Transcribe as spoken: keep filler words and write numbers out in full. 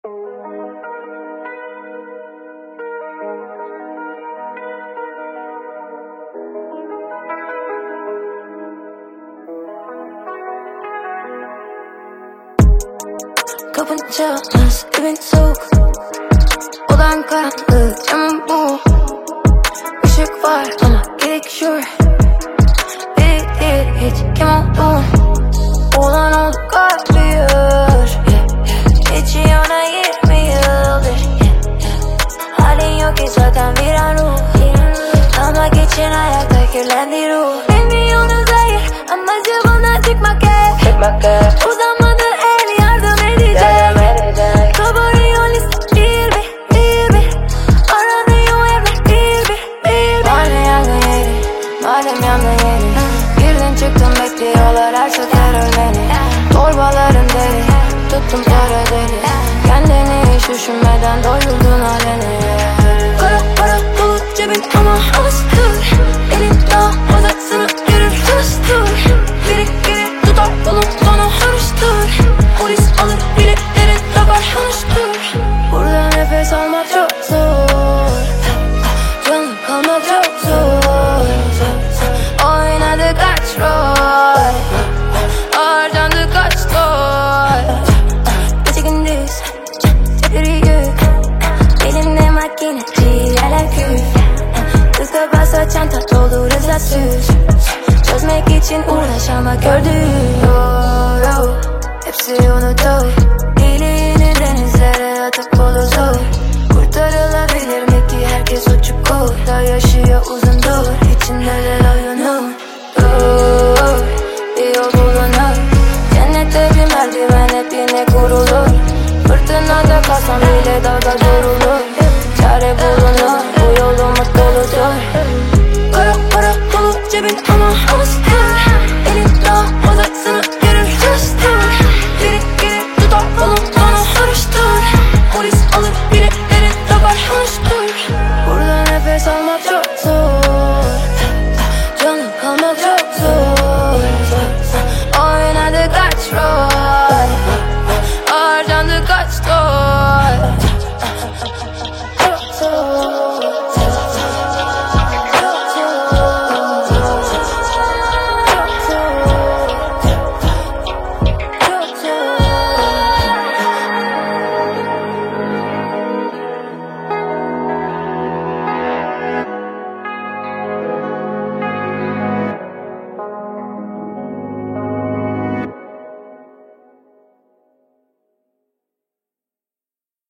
Kapın çalmaz, evin soğuk. Odan karanlık, camın bu. Işık var ama gerek sure. Biri değil hiç kim oldun. Olan oldu kalplıyor, yeah, yeah. Geçiyor yirmi yıldır, yeah, yeah. Halin yok ki zaten bir an ruh, yeah. Ama geçen ayakta kirlendi ruh. Benim yolun zayıf ama cıvına çıkmak hep. Uzanmadı el yardım edecek. Kabarıyor liste bir bir bir bir. Aranıyor evler bir bir bir bir. Madem yangın yeri, madem yangın yeri. Girdin çıktın bekliyorlar her sefer ölmeni. Torbalarım deli, tuttum para deli. Kendini hiç düşünmeden doyuldun halini. Kara para dolu cebin ama hastır. Elin daha uzaksını görür hastır. Biri geri tutar yolun bana harıştır. Polis alır biletleri takar hanıştır. Burada nefes almak çok zor. Canım kalmak çok zor. Oynadı kaç rol, harcandı kaç gol. Gece gündüz bir yük. Elimde makine ciğerler küf. Tıka basa çanta doldurursa süs. Çözmek için uğraş ama gördüğüm oh, oh. Hepsi unutur. Dileğini denizlere atıp olur zor. Kurtarılabilir mi ki herkes o çukurda yaşıyor uzun dur. İçindeler oyunu dur. Bir yol bulunur. Cennette bir merdiven hep yine kurulur. Fırtınada kalsam bile dalga durulur. Çare bulunur, bu yolun mutluludur. Kara para dolu cebin ama hastır. Elin daha uzaksını görür hastır. Biri geri tutar yolun bana sarıştır. Polis alır biletleri takar hanıştır. Burada nefes almak çok zor. Canım kalmak çok zor. Oynadı kaç rol, harcandı kaç gol.